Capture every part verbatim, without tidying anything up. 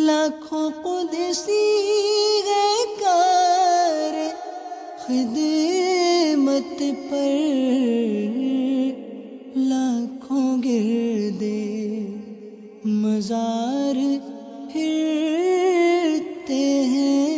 لاکھوں قدسی ہے کار خدمت پر، لاکھوں گردے مزار پھرتے ہیں۔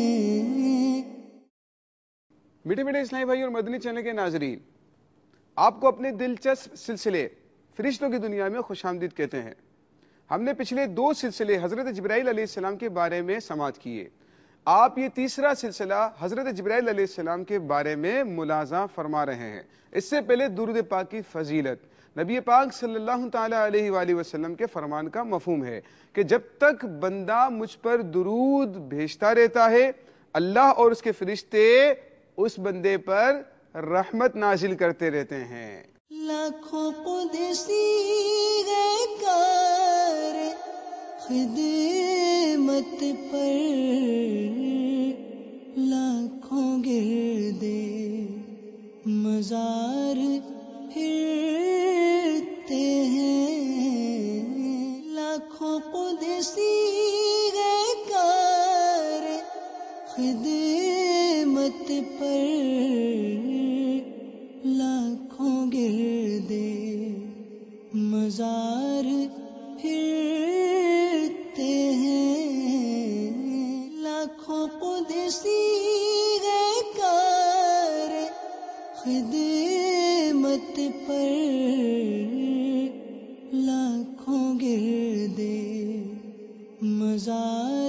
میٹھے میٹھے اسلامی بھائی اور مدنی چینل کے ناظرین، آپ کو اپنے دلچسپ سلسلے فرشتوں کی دنیا میں خوش آمدید کہتے ہیں۔ ہم نے پچھلے دو سلسلے حضرت جبرائیل علیہ السلام کے بارے میں سماعت کیے، آپ یہ تیسرا سلسلہ حضرت جبرائیل علیہ السلام کے بارے میں ملاحظہ فرما رہے ہیں۔ اس سے پہلے درود پاک کی فضیلت، نبی پاک صلی اللہ تعالی علیہ وآلہ وسلم کے فرمان کا مفہوم ہے کہ جب تک بندہ مجھ پر درود بھیجتا رہتا ہے، اللہ اور اس کے فرشتے اس بندے پر رحمت نازل کرتے رہتے ہیں۔ لاکھوں قدسی ہے کار خدمت پر، لاکھوں گردے مزار پھرتے ہیں۔ لاکھوں قدسی ہے کار خدمت پر، لاکھوں گردے مزار پھرتے ہیں۔ لاکھوں قدسی ہے کار خدمت پر، لاکھوں گردے مزار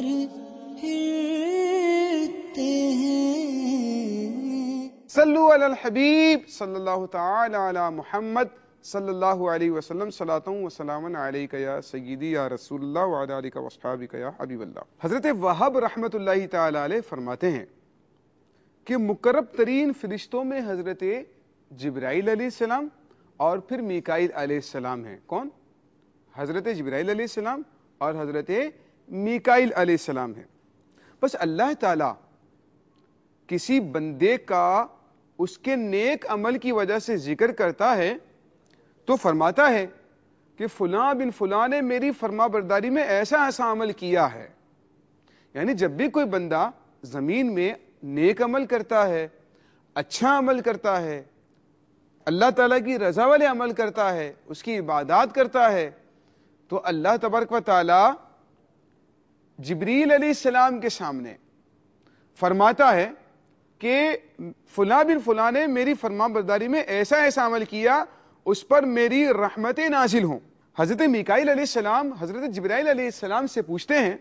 پھرتے ہیں۔ صلو علی الحبیب صلی اللہ تعالی علی محمد صلی اللہ علیہ وسلم، صلاۃ و سلام علیک یا سیدی یا رسول اللہ وعلی آلک و اصحابک یا حبیب اللہ۔ حضرت وہاب رحمۃ اللہ تعالی علیہ فرماتے ہیں کہ مقرب ترین فرشتوں میں حضرت جبرائیل علیہ السلام اور پھر میکائیل علیہ السلام ہیں۔ کون؟ حضرت جبرائیل علیہ السلام اور حضرت میکائیل علیہ السلام ہیں۔ بس اللہ تعالی کسی بندے کا اس کے نیک عمل کی وجہ سے ذکر کرتا ہے تو فرماتا ہے کہ فلاں بن فلاں نے میری فرما برداری میں ایسا ایسا عمل کیا ہے۔ یعنی جب بھی کوئی بندہ زمین میں نیک عمل کرتا ہے، اچھا عمل کرتا ہے، اللہ تعالیٰ کی رضا والے عمل کرتا ہے، اس کی عبادات کرتا ہے، تو اللہ تبارک و تعالی جبریل علیہ السلام کے سامنے فرماتا ہے کہ فلاں بن فلاں نے میری فرما برداری میں ایسا ایسا عمل کیا، اس پر میری رحمتیں نازل ہوں۔ حضرت میکائیل علیہ السلام حضرت جبرائیل علیہ السلام سے پوچھتے ہیں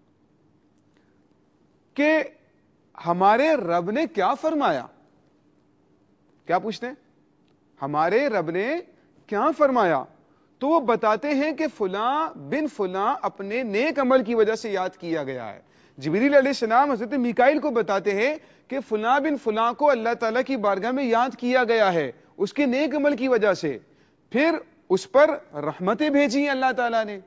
کہ ہمارے رب نے کیا فرمایا؟ کیا پوچھتے ہیں؟ ہمارے رب نے کیا فرمایا؟ تو وہ بتاتے ہیں کہ فلاں بن فلاں اپنے نیک عمل کی وجہ سے یاد کیا گیا ہے۔ جبریل علیہ السلام حضرت میکائیل کو بتاتے ہیں کہ فلاں بن فلاں کو اللہ تعالیٰ کی بارگاہ میں یاد کیا گیا ہے اس کے نیک عمل کی وجہ سے، پھر اس پر رحمتیں بھیجی ہیں اللہ تعالیٰ نے۔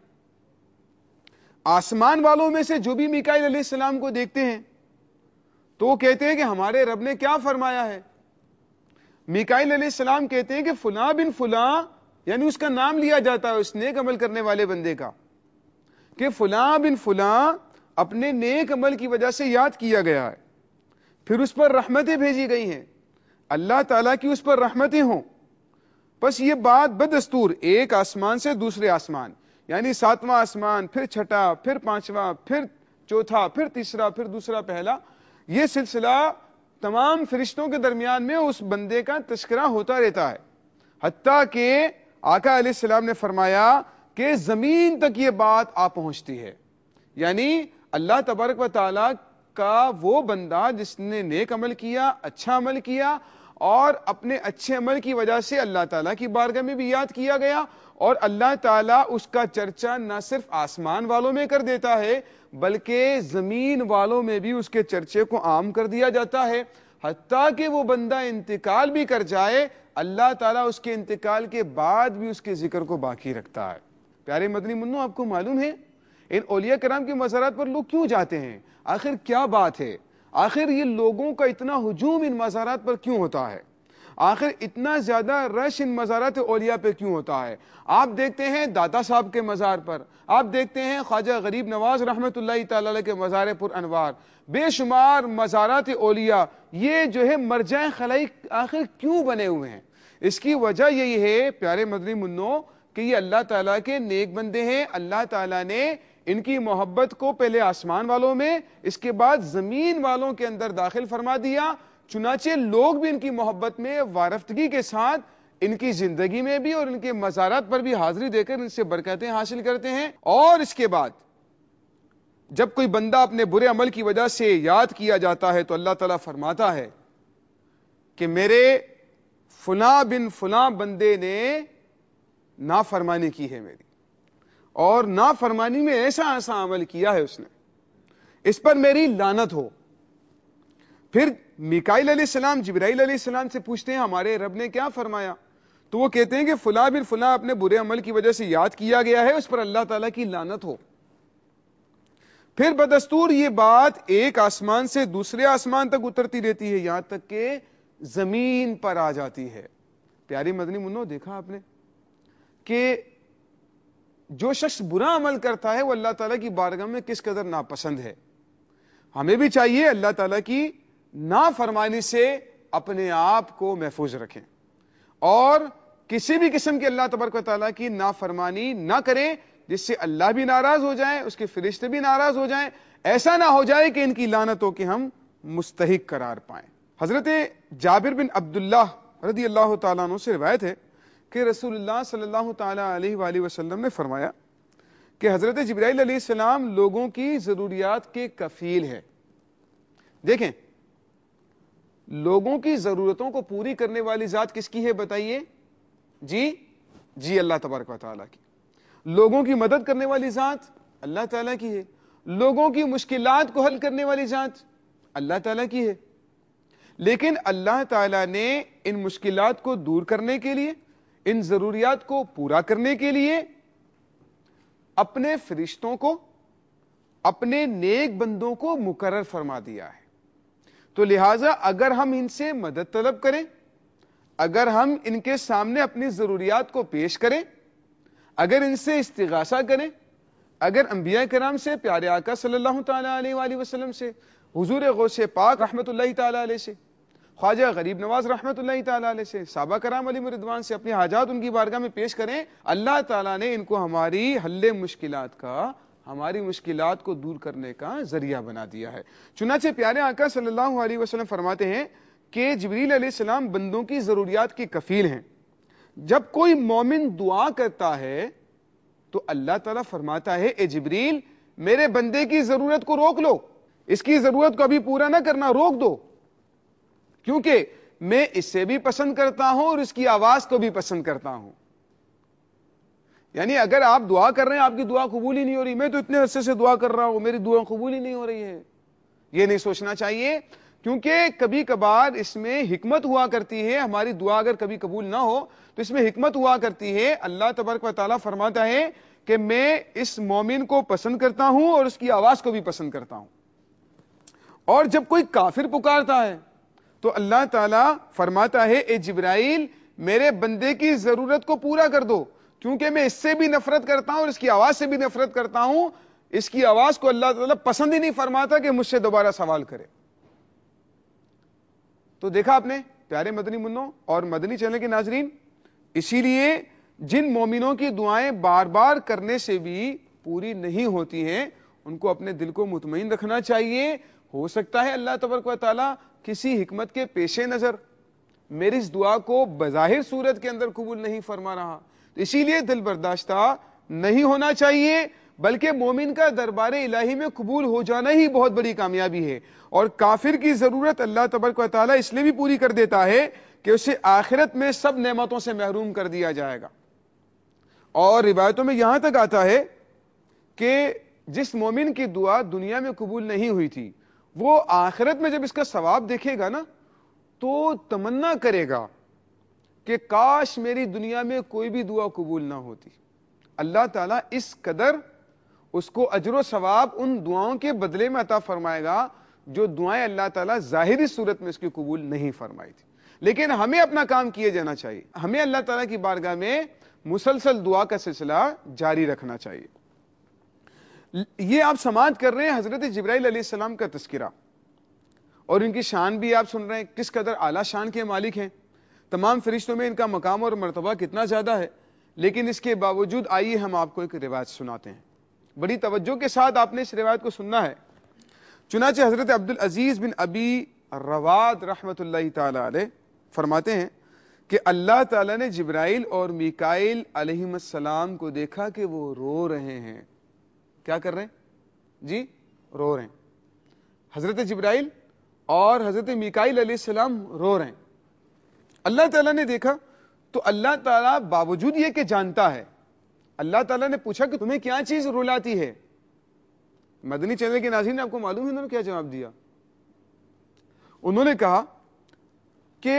آسمان والوں میں سے جو بھی میکائیل علیہ السلام کو دیکھتے ہیں تو وہ کہتے ہیں کہ ہمارے رب نے کیا فرمایا ہے؟ میکائیل علیہ السلام کہتے ہیں کہ فلاں بن فلاں، یعنی اس کا نام لیا جاتا ہے اس نیک عمل کرنے والے بندے کا، کہ فلاں بن فلاں اپنے نیک عمل کی وجہ سے یاد کیا گیا ہے، پھر اس پر رحمتیں بھیجی گئی ہیں، اللہ تعالیٰ کی اس پر رحمتیں ہوں۔ بس یہ بات بدستور ایک آسمان سے دوسرے آسمان، یعنی ساتواں آسمان، پھر چھٹا، پھر پانچواں، پھر چوتھا، پھر تیسرا، پھر دوسرا، پہلا، یہ سلسلہ تمام فرشتوں کے درمیان میں اس بندے کا تذکرہ ہوتا رہتا ہے، حتیٰ کہ آقا علیہ السلام نے فرمایا کہ زمین تک یہ بات آ پہنچتی ہے۔ یعنی اللہ تبارک و تعالیٰ کا وہ بندہ جس نے نیک عمل کیا، اچھا عمل کیا، اور اپنے اچھے عمل کی وجہ سے اللہ تعالیٰ کی بارگاہ میں بھی یاد کیا گیا، اور اللہ تعالیٰ اس کا چرچا نہ صرف آسمان والوں میں کر دیتا ہے بلکہ زمین والوں میں بھی اس کے چرچے کو عام کر دیا جاتا ہے، حتیٰ کہ وہ بندہ انتقال بھی کر جائے اللہ تعالیٰ اس کے انتقال کے بعد بھی اس کے ذکر کو باقی رکھتا ہے۔ پیارے مدنی منو، آپ کو معلوم ہے ان اولیاء کرام کے مزارات پر لوگ کیوں جاتے ہیں؟ آخر کیا بات ہے؟ آخر یہ لوگوں کا اتنا ہجوم ان مزارات پر کیوں ہوتا ہے؟ آخر اتنا زیادہ رش ان مزارات اولیاء پہ کیوں ہوتا ہے؟ آپ دیکھتے ہیں داتا صاحب کے مزار پر، آپ دیکھتے ہیں خواجہ غریب نواز رحمت اللہ تعالی علیہ کے مزار پر انوار، بے شمار مزارات اولیاء، یہ جو ہے مرجع خلائق آخر کیوں بنے ہوئے ہیں؟ اس کی وجہ یہی ہے پیارے مدنی منو کہ یہ اللہ تعالیٰ کے نیک بندے ہیں. اللہ تعالیٰ نے ان کی محبت کو پہلے آسمان والوں میں، اس کے بعد زمین والوں کے اندر داخل فرما دیا. چنانچہ لوگ بھی ان کی محبت میں وارفتگی کے ساتھ ان کی زندگی میں بھی اور ان کے مزارات پر بھی حاضری دے کر ان سے برکتیں حاصل کرتے ہیں. اور اس کے بعد جب کوئی بندہ اپنے برے عمل کی وجہ سے یاد کیا جاتا ہے تو اللہ تعالیٰ فرماتا ہے کہ میرے فلاں بن فلاں بندے نے نافرمانی کی ہے میری، اور نافرمانی میں ایسا ایسا عمل کیا ہے اس نے، اس پر میری لعنت ہو. پھر میکائیل علیہ السلام جبرائیل علیہ السلام سے پوچھتے ہیں ہمارے رب نے کیا فرمایا؟ تو وہ کہتے ہیں کہ فلاں بن فلاں اپنے برے عمل کی وجہ سے یاد کیا گیا ہے، اس پر اللہ تعالیٰ کی لعنت ہو. پھر بدستور یہ بات ایک آسمان سے دوسرے آسمان تک اترتی رہتی ہے، یہاں تک کہ زمین پر آ جاتی ہے. پیاری مدنی منو، دیکھا آپ نے کہ جو شخص برا عمل کرتا ہے وہ اللہ تعالیٰ کی بارگاہ میں کس قدر ناپسند ہے. ہمیں بھی چاہیے اللہ تعالیٰ کی نافرمانی سے اپنے آپ کو محفوظ رکھیں اور کسی بھی قسم کی اللہ تبارک و تعالیٰ کی نافرمانی نہ کریں جس سے اللہ بھی ناراض ہو جائیں، اس کے فرشتے بھی ناراض ہو جائیں. ایسا نہ ہو جائے کہ ان کی لعنتوں کے ہم مستحق قرار پائیں. حضرت جابر بن عبداللہ رضی اللہ تعالیٰ عنہ سے روایت ہے کہ رسول اللہ صلی اللہ تعالیٰ علیہ وآلہ وسلم نے فرمایا کہ حضرت جبرائیل علیہ السلام لوگوں کی ضروریات کے کفیل ہے. دیکھیں، لوگوں کی ضرورتوں کو پوری کرنے والی ذات کس کی ہے بتائیے؟ جی جی اللہ تبارک و تعالیٰ کی. لوگوں کی مدد کرنے والی ذات اللہ تعالیٰ کی ہے. لوگوں کی مشکلات کو حل کرنے والی ذات اللہ تعالیٰ کی ہے. لیکن اللہ تعالیٰ نے ان مشکلات کو دور کرنے کے لیے، ان ضروریات کو پورا کرنے کے لیے اپنے فرشتوں کو، اپنے نیک بندوں کو مقرر فرما دیا ہے. تو لہٰذا اگر ہم ان سے مدد طلب کریں، اگر ہم ان کے سامنے اپنی ضروریات کو پیش کریں، اگر ان سے استغاثہ کریں، اگر انبیاء کرام سے، پیارے آقا صلی اللہ تعالیٰ علیہ وآلہ وسلم سے، حضور غوث پاک رحمت اللہ تعالیٰ علیہ سے، خواجہ غریب نواز رحمت اللہ تعالیٰ علیہ سے، صحابہ کرام علیہ رضوان سے اپنی حاجات ان کی بارگاہ میں پیش کریں، اللہ تعالیٰ نے ان کو ہماری حل مشکلات کا، ہماری مشکلات کو دور کرنے کا ذریعہ بنا دیا ہے. چنانچہ پیارے آقا صلی اللہ علیہ وسلم فرماتے ہیں کہ جبریل علیہ السلام بندوں کی ضروریات کے کفیل ہیں. جب کوئی مومن دعا کرتا ہے تو اللہ تعالیٰ فرماتا ہے اے جبریل میرے بندے کی ضرورت کو روک لو، اس کی ضرورت کو ابھی پورا نہ کرنا، روک دو، کیونکہ میں اس سے بھی پسند کرتا ہوں اور اس کی آواز کو بھی پسند کرتا ہوں. یعنی اگر آپ دعا کر رہے ہیں، آپ کی دعا قبول ہی نہیں ہو رہی، میں تو اتنے عرصے سے دعا کر رہا ہوں، میری دعا قبول ہی نہیں ہو رہی ہے، یہ نہیں سوچنا چاہیے. کیونکہ کبھی کبھار اس میں حکمت ہوا کرتی ہے. ہماری دعا اگر کبھی قبول نہ ہو تو اس میں حکمت ہوا کرتی ہے. اللہ تبارک و تعالیٰ فرماتا ہے کہ میں اس مومن کو پسند کرتا ہوں اور اس کی آواز کو بھی پسند کرتا ہوں. اور جب کوئی کافر پکارتا ہے تو اللہ تعالیٰ فرماتا ہے اے جبرائیل میرے بندے کی ضرورت کو پورا کر دو، کیونکہ میں اس سے بھی نفرت کرتا ہوں اور اس کی آواز سے بھی نفرت کرتا ہوں. اس کی آواز کو اللہ تعالیٰ پسند ہی نہیں فرماتا کہ مجھ سے دوبارہ سوال کرے. تو دیکھا آپ نے پیارے مدنی منوں اور مدنی چینل کے ناظرین، اسی لیے جن مومنوں کی دعائیں بار بار کرنے سے بھی پوری نہیں ہوتی ہیں ان کو اپنے دل کو مطمئن رکھنا چاہیے. ہو سکتا ہے اللہ تبارک و تعالیٰ کسی حکمت کے پیش نظر میری اس دعا کو بظاہر صورت کے اندر قبول نہیں فرما رہا، اسی لیے دل برداشتہ نہیں ہونا چاہیے، بلکہ مومن کا دربار الہی میں قبول ہو جانا ہی بہت بڑی کامیابی ہے. اور کافر کی ضرورت اللہ تبارک و تعالیٰ اس لیے بھی پوری کر دیتا ہے کہ اسے آخرت میں سب نعمتوں سے محروم کر دیا جائے گا. اور روایتوں میں یہاں تک آتا ہے کہ جس مومن کی دعا دنیا میں قبول نہیں ہوئی تھی وہ آخرت میں جب اس کا ثواب دیکھے گا نا تو تمنا کرے گا کہ کاش میری دنیا میں کوئی بھی دعا قبول نہ ہوتی. اللہ تعالیٰ اس قدر اس کو اجر و ثواب ان دعاؤں کے بدلے میں عطا فرمائے گا جو دعائیں اللہ تعالیٰ ظاہری صورت میں اس کی قبول نہیں فرمائی تھی. لیکن ہمیں اپنا کام کیے جانا چاہیے. ہمیں اللہ تعالیٰ کی بارگاہ میں مسلسل دعا کا سلسلہ جاری رکھنا چاہیے. یہ آپ سماعت کر رہے ہیں حضرت جبرائیل علیہ السلام کا تذکرہ, اور ان کی شان بھی آپ سن رہے ہیں, کس قدر اعلیٰ شان کے مالک ہیں. تمام فرشتوں میں ان کا مقام اور مرتبہ کتنا زیادہ ہے, لیکن اس کے باوجود آئیے ہم آپ کو ایک روایت سناتے ہیں. بڑی توجہ کے ساتھ آپ نے اس روایت کو سننا ہے. چنانچہ حضرت عبدالعزیز بن ابی رواد رحمت اللہ تعالی علیہ فرماتے ہیں کہ اللہ تعالیٰ نے جبرائیل اور میکائیل علیہم السلام کو دیکھا کہ وہ رو رہے ہیں. کیا کر رہے ہیں جی؟ رو رہے ہیں. حضرت جبرائیل اور حضرت میکائیل علیہ السلام رو رہے ہیں. اللہ تعالیٰ نے دیکھا تو اللہ تعالیٰ باوجود یہ کہ جانتا ہے, اللہ تعالیٰ نے پوچھا کہ تمہیں کیا چیز رلاتی ہے. مدنی چینل کے ناظرین آپ کو معلوم ہے انہوں نے کیا جواب دیا؟ انہوں نے کہا کہ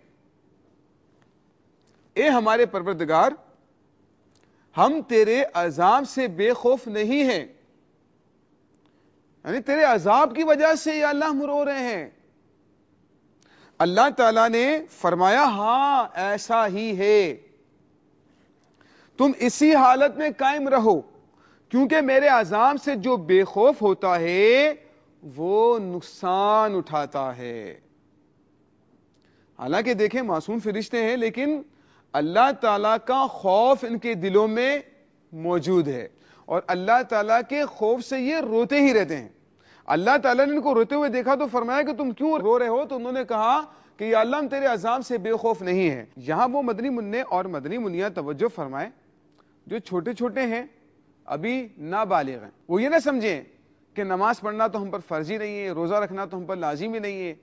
اے ہمارے پروردگار, ہم تیرے عذاب سے بے خوف نہیں ہیں, یعنی تیرے عذاب کی وجہ سے یا اللہ ہم رو رہے ہیں. اللہ تعالیٰ نے فرمایا ہاں ایسا ہی ہے, تم اسی حالت میں قائم رہو, کیونکہ میرے عذاب سے جو بے خوف ہوتا ہے وہ نقصان اٹھاتا ہے. حالانکہ دیکھیں معصوم فرشتے ہیں, لیکن اللہ تعالیٰ کا خوف ان کے دلوں میں موجود ہے, اور اللہ تعالیٰ کے خوف سے یہ روتے ہی رہتے ہیں. اللہ تعالیٰ نے ان کو روتے ہوئے دیکھا تو فرمایا کہ تم کیوں رو رہے ہو؟ تو انہوں نے کہا کہ یا اللہ ہم تیرے عذاب سے بے خوف نہیں ہیں. یہاں وہ مدنی منع اور مدنی منیا توجہ فرمائیں جو چھوٹے چھوٹے ہیں, ابھی نابالغ ہیں. وہ یہ نہ سمجھیں کہ نماز پڑھنا تو ہم پر فرضی نہیں ہے, روزہ رکھنا تو ہم پر لازمی نہیں ہے,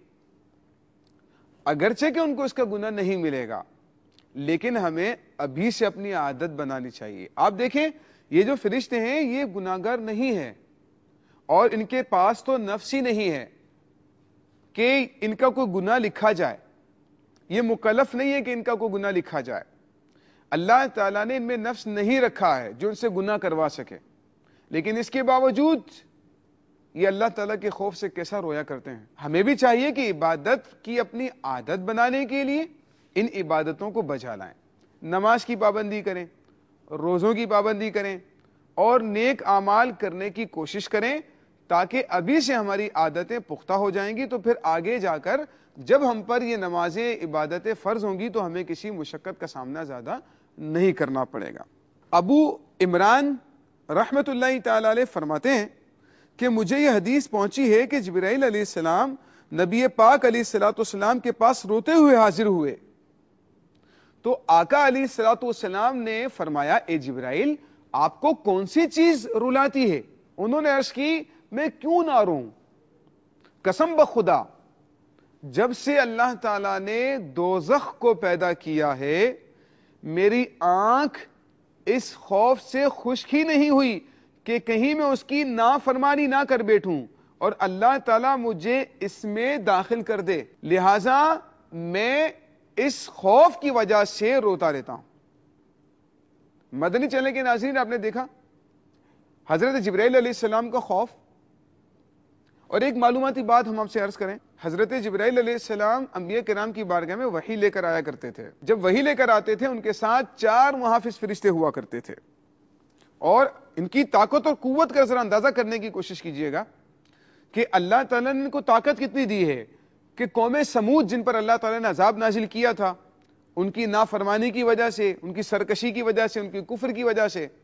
اگرچہ کہ ان کو اس کا گناہ نہیں ملے گا, لیکن ہمیں ابھی سے اپنی عادت بنانی چاہیے. آپ دیکھیں یہ جو فرشتے ہیں یہ گناہگار نہیں ہیں, اور ان کے پاس تو نفس ہی نہیں ہے کہ ان کا کوئی گناہ لکھا جائے. یہ مکلف نہیں ہے کہ ان کا کوئی گناہ لکھا جائے. اللہ تعالیٰ نے ان میں نفس نہیں رکھا ہے جو ان سے گناہ کروا سکے, لیکن اس کے باوجود یہ اللہ تعالیٰ کے خوف سے کیسا رویا کرتے ہیں. ہمیں بھی چاہیے کہ عبادت کی اپنی عادت بنانے کے لیے ان عبادتوں کو بجا لائیں. نماز کی پابندی کریں, روزوں کی پابندی کریں, اور نیک اعمال کرنے کی کوشش کریں, تاکہ ابھی سے ہماری عادتیں پختہ ہو جائیں گی, تو پھر آگے جا کر جب ہم پر یہ نمازیں عبادتیں فرض ہوں گی تو ہمیں کسی مشقت کا سامنا زیادہ نہیں کرنا پڑے گا. ابو عمران رحمت اللہ تعالی علیہ فرماتے ہیں کہ مجھے یہ حدیث پہنچی ہے کہ جبرائیل علیہ السلام نبی پاک علیہ الصلوۃ والسلام کے پاس روتے ہوئے حاضر ہوئے, تو آقا علیہ الصلوۃ والسلام نے فرمایا اے جبرائیل آپ کو کون سی چیز رلاتی ہے؟ انہوں نے عرض کی میں کیوں نہ روں, قسم بخدا جب سے اللہ تعالیٰ نے دوزخ کو پیدا کیا ہے میری آنکھ اس خوف سے خشک ہی نہیں ہوئی کہ کہیں میں اس کی نافرمانی نہ کر بیٹھوں اور اللہ تعالیٰ مجھے اس میں داخل کر دے, لہذا میں اس خوف کی وجہ سے روتا رہتا ہوں. مدنی چینل کے ناظرین آپ نے دیکھا حضرت جبرائیل علیہ السلام کا خوف. اور ایک معلوماتی بات ہم آپ سے عرض کریں, حضرت جبرائیل علیہ السلام انبیاء کرام کی بارگاہ میں وحی لے کر آیا کرتے تھے. جب وحی لے کر آتے تھے ان کے ساتھ چار محافظ فرشتے ہوا کرتے تھے, اور ان کی طاقت اور قوت کا ذرا اندازہ کرنے کی کوشش کیجئے گا کہ اللہ تعالیٰ نے ان کو طاقت کتنی دی ہے کہ قوم سمود جن پر اللہ تعالیٰ نے عذاب نازل کیا تھا ان کی نافرمانی کی وجہ سے, ان کی سرکشی کی وجہ سے, ان کی کفر کی وجہ سے,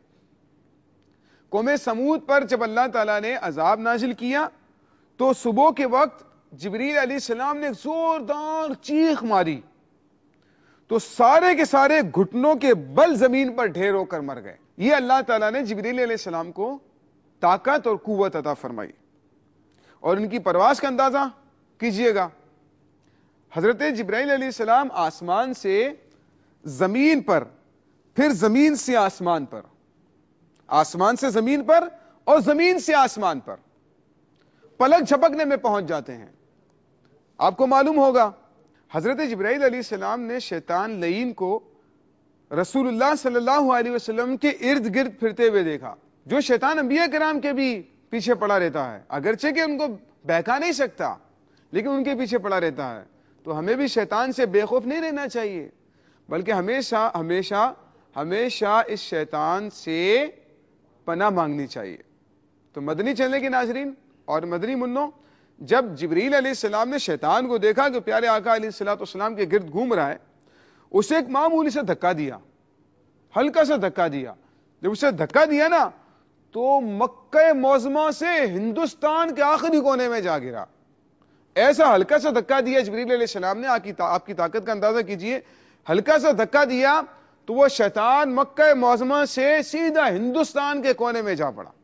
قوم سمود پر جب اللہ تعالیٰ نے عذاب نازل کیا تو صبح کے وقت جبریل علیہ السلام نے زوردار چیخ ماری تو سارے کے سارے گھٹنوں کے بل زمین پر ڈھیر ہو کر مر گئے. یہ اللہ تعالیٰ نے جبریل علیہ السلام کو طاقت اور قوت عطا فرمائی. اور ان کی پرواز کا اندازہ کیجئے گا, حضرت جبرائیل علیہ السلام آسمان سے زمین پر, پھر زمین سے آسمان پر, آسمان سے زمین پر اور زمین سے آسمان پر پلک جھپکنے میں پہنچ جاتے ہیں. آپ کو معلوم ہوگا حضرت جبرائیل علیہ السلام نے شیطان لعین کو رسول اللہ صلی اللہ علیہ وسلم کے ارد گرد پھرتے ہوئے دیکھا, جو شیطان انبیاء کرام کے بھی پیچھے پڑا رہتا ہے, اگرچہ کہ ان کو بہکا نہیں سکتا لیکن ان کے پیچھے پڑا رہتا ہے. تو ہمیں بھی شیطان سے بے خوف نہیں رہنا چاہیے، بلکہ ہمیشہ ہمیشہ ہمیشہ اس شیطان سے پناہ مانگنی چاہیے۔ تو مدنی چینل کے ناظرین اور مدنی منوں، جب جبریل علیہ السلام نے شیطان کو دیکھا کہ پیارے آقا علیہ الصلوۃ والسلام کے گرد گھوم رہا ہے، اسے ایک معمولی سے دھکا دیا، ہلکا سا دھکا دیا۔ جب اسے دھکا دیا نا تو مکہ معظمہ سے ہندوستان کے آخری کونے میں جا گرا۔ ایسا ہلکا سا دھکا دیا جبریل علیہ السلام نے، آپ کی طاقت کا اندازہ کیجئے، ہلکا سا دھکا دیا تو وہ شیطان مکہ معظمہ سے سیدھا ہندوستان کے کونے میں جا پڑا۔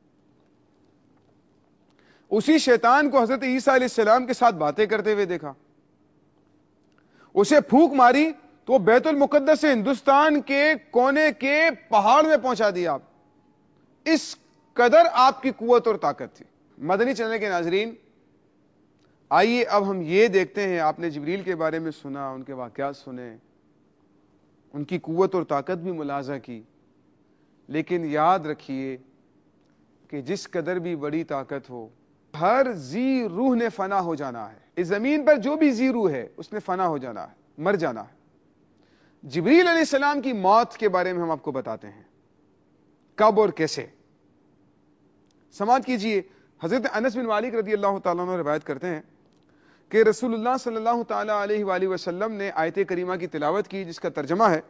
اسی شیطان کو حضرت عیسیٰ علیہ السلام کے ساتھ باتیں کرتے ہوئے دیکھا، اسے پھونک ماری تو بیت المقدس سے ہندوستان کے کونے کے پہاڑ میں پہنچا دیا۔ اس قدر آپ کی قوت اور طاقت تھی۔ مدنی چینل کے ناظرین، آئیے اب ہم یہ دیکھتے ہیں، آپ نے جبریل کے بارے میں سنا، ان کے واقعات سنے، ان کی قوت اور طاقت بھی ملاحظہ کی، لیکن یاد رکھیے کہ جس قدر بھی بڑی طاقت ہو، ہر ذی روح نے فنا ہو جانا ہے۔ اس زمین پر جو بھی ذی روح ہے اس نے فنا ہو جانا ہے، مر جانا ہے۔ جبریل علیہ السلام کی موت کے بارے میں ہم آپ کو بتاتے ہیں، کب اور کیسے۔ سماعت کیجئے، حضرت انس بن مالک رضی اللہ تعالیٰ عنہ روایت کرتے ہیں کہ رسول اللہ صلی اللہ تعالیٰ علیہ وآلہ وسلم نے آیت کریمہ کی تلاوت کی، جس کا ترجمہ ہے،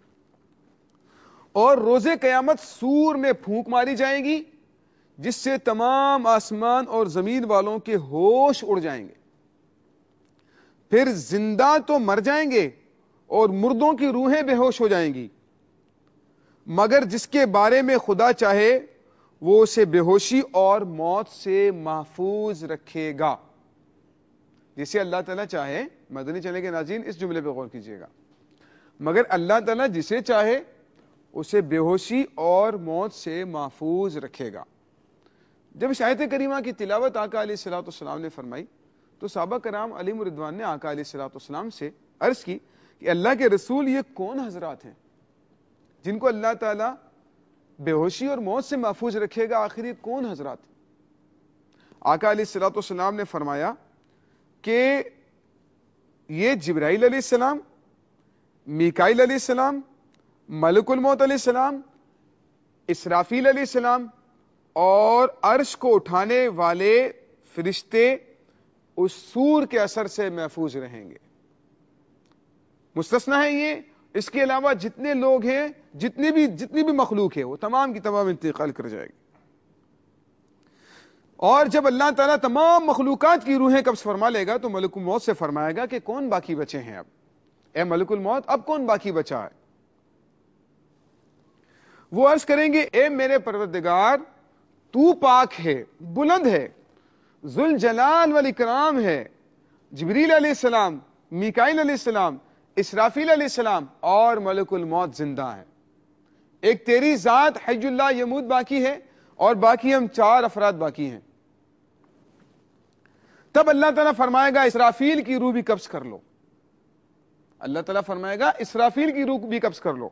اور روز قیامت سور میں پھونک ماری جائے گی جس سے تمام آسمان اور زمین والوں کے ہوش اڑ جائیں گے، پھر زندہ تو مر جائیں گے اور مردوں کی روحیں بے ہوش ہو جائیں گی، مگر جس کے بارے میں خدا چاہے وہ اسے بے ہوشی اور موت سے محفوظ رکھے گا۔ جسے اللہ تعالیٰ چاہے، مدنی چینل کے ناظرین اس جملے پہ غور کیجئے گا، مگر اللہ تعالیٰ جسے چاہے اسے بے ہوشی اور موت سے محفوظ رکھے گا۔ جب اس آیت کریمہ کی تلاوت آقا علیہ الصلوۃ والسلام نے فرمائی تو صحابہ کرام علیہم رضوان نے آقا علیہ الصلوۃ والسلام سے عرض کی کہ اللہ کے رسول، یہ کون حضرات ہیں جن کو اللہ تعالیٰ بے ہوشی اور موت سے محفوظ رکھے گا؟ آخر یہ کون حضرات؟ آقا علیہ الصلوۃ والسلام نے فرمایا کہ یہ جبرائیل علیہ السلام، میکائیل علیہ السلام، ملک الموت علیہ السلام، اسرافیل علیہ السلام اور عرش کو اٹھانے والے فرشتے اس سور کے اثر سے محفوظ رہیں گے۔ مستثنا ہے یہ، اس کے علاوہ جتنے لوگ ہیں، جتنی بھی جتنی بھی مخلوق ہے، وہ تمام کی تمام انتقال کر جائے گی۔ اور جب اللہ تعالیٰ تمام مخلوقات کی روحیں قبض فرما لے گا تو ملک الموت سے فرمائے گا کہ کون باقی بچے ہیں؟ اب اے ملک الموت، اب کون باقی بچا ہے؟ وہ عرض کریں گے، اے میرے پروردگار، تو پاک ہے، بلند ہے، ذوالجلال والاکرام ہے۔ جبریل علیہ السلام، میکائیل علیہ السلام، اسرافیل علیہ السلام اور ملک الموت زندہ ہیں۔ ایک تیری ذات حی اللہ یموت باقی ہے اور باقی ہم چار افراد باقی ہیں۔ تب اللہ تعالیٰ فرمائے گا اسرافیل کی روح بھی قبض کر لو۔ اللہ تعالیٰ فرمائے گا اسرافیل کی روح بھی قبض کر لو،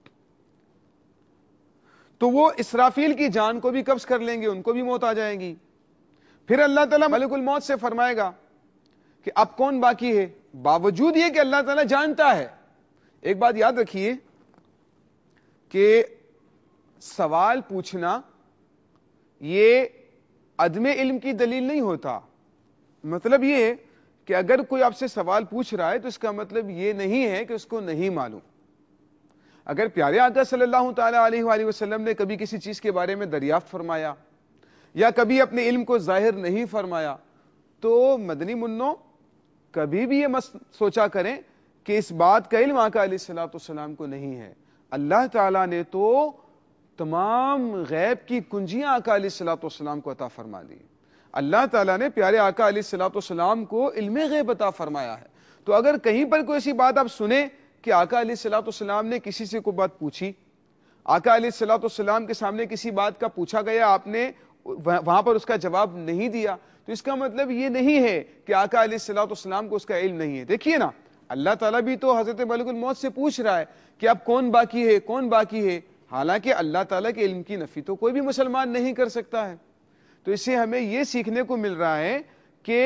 تو وہ اسرافیل کی جان کو بھی قبض کر لیں گے، ان کو بھی موت آ جائے گی۔ پھر اللہ تعالیٰ ملک الموت سے فرمائے گا کہ اب کون باقی ہے، باوجود یہ کہ اللہ تعالیٰ جانتا ہے۔ ایک بات یاد رکھیے کہ سوال پوچھنا یہ عدم علم کی دلیل نہیں ہوتا۔ مطلب یہ ہے کہ اگر کوئی آپ سے سوال پوچھ رہا ہے تو اس کا مطلب یہ نہیں ہے کہ اس کو نہیں معلوم۔ اگر پیارے آقا صلی اللہ تعالی علیہ وآلہ وسلم نے کبھی کسی چیز کے بارے میں دریافت فرمایا یا کبھی اپنے علم کو ظاہر نہیں فرمایا تو مدنی منوں کبھی بھی یہ مت سوچا کریں کہ اس بات کا علم آقا علیہ الصلوۃ والسلام کو نہیں ہے۔ اللہ تعالیٰ نے تو تمام غیب کی کنجیاں آقا علیہ الصلوۃ والسلام کو عطا فرما دی۔ اللہ تعالیٰ نے پیارے آقا علیہ الصلوۃ والسلام کو علم غیب عطا فرمایا ہے۔ تو اگر کہیں پر کوئی ایسی بات آپ سنیں کہ آقا علیہ الصلوۃ والسلام نے کسی سے کوئی بات پوچھی، آقا علیہ الصلوۃ والسلام کے سامنے کسی بات کا پوچھا گیا، آپ نے وہاں پر اس کا جواب نہیں دیا، تو اس کا مطلب یہ نہیں ہے کہ آقا علیہ الصلوۃ والسلام کو اس کا علم نہیں ہے۔ دیکھیے نا، اللہ تعالیٰ بھی تو حضرت ملک الموت سے پوچھ رہا ہے کہ اب کون باقی ہے، کون باقی ہے، حالانکہ اللہ تعالیٰ کے علم کی نفی تو کوئی بھی مسلمان نہیں کر سکتا ہے۔ تو اس سے ہمیں یہ سیکھنے کو مل رہا ہے کہ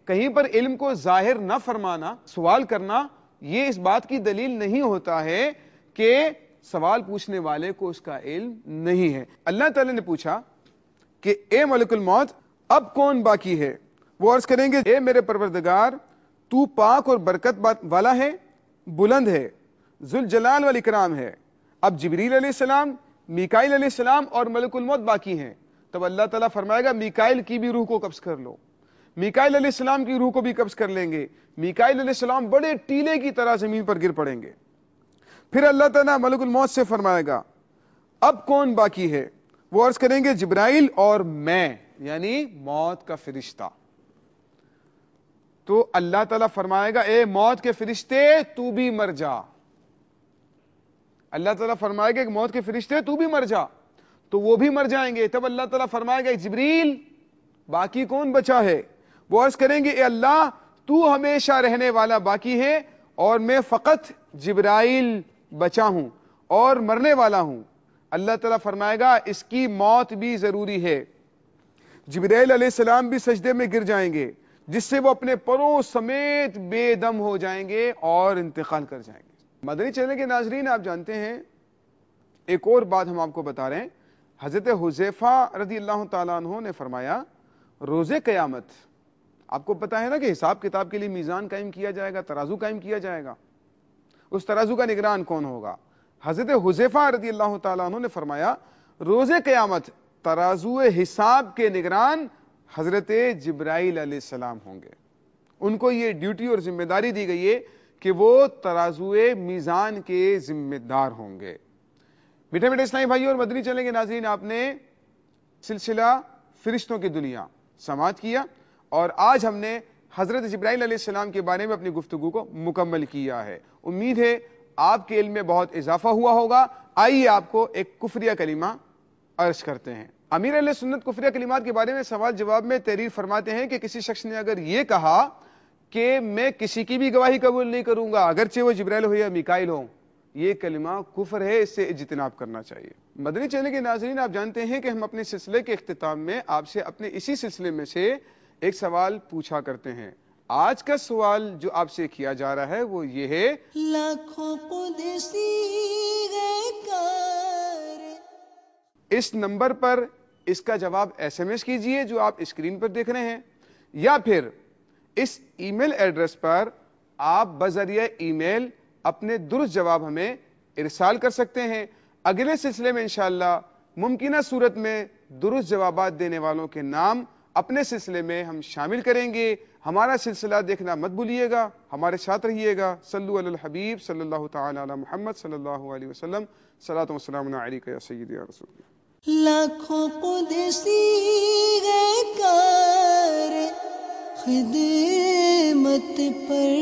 کہیں پر علم کو ظاہر نہ فرمانا، سوال کرنا، یہ اس بات کی دلیل نہیں ہوتا ہے کہ سوال پوچھنے والے کو اس کا علم نہیں ہے۔ اللہ تعالی نے پوچھا کہ اے ملک الموت اب کون باقی ہے؟ وہ عرض کریں گے اے میرے پروردگار تو پاک اور برکت والا ہے، بلند ہے، ذوالجلال والاکرام ہے۔ اب جبریل علیہ السلام، میکائیل علیہ السلام اور ملک الموت باقی ہیں۔ تب اللہ تعالیٰ فرمائے گا میکائیل کی بھی روح کو قبض کر لو، میکائیل علیہ السلام کی روح کو بھی قبض کر لیں گے۔ میکائیل علیہ السلام بڑے ٹیلے کی طرح زمین پر گر پڑیں گے۔ پھر اللہ تعالیٰ ملک الموت سے فرمائے گا اب کون باقی ہے؟ وہ عرض کریں گے جبرائیل اور میں، یعنی موت کا فرشتہ۔ تو اللہ تعالیٰ فرمائے گا اے موت کے فرشتے تو بھی مر جا۔ اللہ تعالیٰ فرمائے گا کہ موت کے فرشتے تو بھی مر جا، تو وہ بھی مر جائیں گے۔ تب اللہ تعالیٰ فرمائے گا جبریل باقی کون بچا ہے؟ وہ عرض کریں گے اے اللہ تو ہمیشہ رہنے والا باقی ہے اور میں فقط جبرائیل بچا ہوں اور مرنے والا ہوں۔ اللہ تعالیٰ فرمائے گا اس کی موت بھی ضروری ہے۔ جبرائیل علیہ السلام بھی سجدے میں گر جائیں گے، جس سے وہ اپنے پروں سمیت بے دم ہو جائیں گے اور انتقال کر جائیں گے۔ مدنی چینل کے ناظرین، آپ جانتے ہیں ایک اور بات ہم آپ کو بتا رہے ہیں۔ حضرت حذیفہ رضی اللہ تعالیٰ عنہ نے فرمایا روز قیامت، آپ کو پتا ہے نا کہ حساب کتاب کے لیے میزان قائم کیا جائے گا، ترازو قائم کیا جائے گا، اس ترازو کا نگران کون ہوگا؟ حضرت حذیفہ رضی اللہ تعالیٰ عنہ نے فرمایا روز قیامت ترازو حساب کے نگران حضرت جبرائیل علیہ السلام ہوں گے۔ ان کو یہ ڈیوٹی اور ذمہ داری دی گئی ہے کہ وہ ترازو میزان کے ذمہ دار ہوں گے۔ میٹھے میٹھے اسلامی بھائی اور مدنی چینل کے ناظرین، آپ نے سلسلہ فرشتوں کی دنیا سماعت کیا اور آج ہم نے حضرت جبرائیل علیہ السلام کے بارے میں اپنی گفتگو کو مکمل کیا ہے۔ امید ہے آپ کے علم میں بہت اضافہ ہوا ہوگا۔ آئیے آپ کو ایک کفریہ کلمہ عرض کرتے ہیں۔ امیر اہل سنت کفریہ کلمات کے بارے میں سوال جواب میں تحریر فرماتے ہیں کہ کسی شخص نے اگر یہ کہا کہ میں کسی کی بھی گواہی قبول نہیں کروں گا اگرچہ وہ جبرائیل ہو یا میکائیل ہو، یہ کلمہ کفر ہے، اس سے اجتناب کرنا چاہیے۔ مدنی چینل کے ناظرین، آپ جانتے ہیں کہ ہم اپنے سلسلے کے اختتام میں آپ سے اپنے اسی سلسلے میں سے ایک سوال پوچھا کرتے ہیں۔ آج کا سوال جو آپ سے کیا جا رہا ہے وہ یہ ہے لاکھوں قدسی ہے کار۔ اس نمبر پر اس کا جواب ایس ایم ایس کیجئے جو آپ اسکرین پر دیکھ رہے ہیں، یا پھر اس ای میل ایڈریس پر آپ بذریعہ ای میل اپنے درست جواب ہمیں ارسال کر سکتے ہیں۔ اگلے سلسلے میں انشاءاللہ ممکنہ صورت میں درست جوابات دینے والوں کے نام اپنے سلسلے میں ہم شامل کریں گے۔ ہمارا سلسلہ دیکھنا مت بھولیے گا، ہمارے ساتھ رہیے گا۔ صلو علی الحبیب صلی اللہ تعالی علی محمد صلی اللہ علیہ وسلم۔ صلاۃ و سلام علیک یا سیدی یا رسول اللہ۔ لاکھوں قدسی ہے کار خدمت پر